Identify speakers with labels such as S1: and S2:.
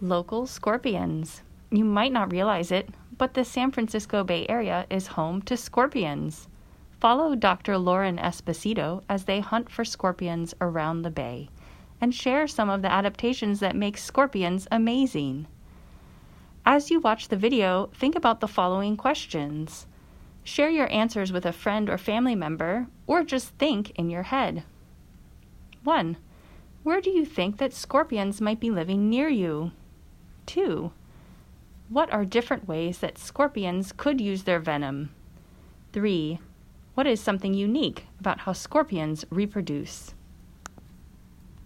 S1: Local scorpions. You might not realize it, but the San Francisco Bay Area is home to scorpions. Follow Dr. Lauren Esposito as they hunt for scorpions around the bay and share some of the adaptations that make scorpions amazing. As you watch the video, think about the following questions. Share your answers with a friend or family member, or just think in your head. 1. Where do you think that scorpions might be living near you? 2. What are different ways that scorpions could use their venom? 3. What is something unique about how scorpions reproduce?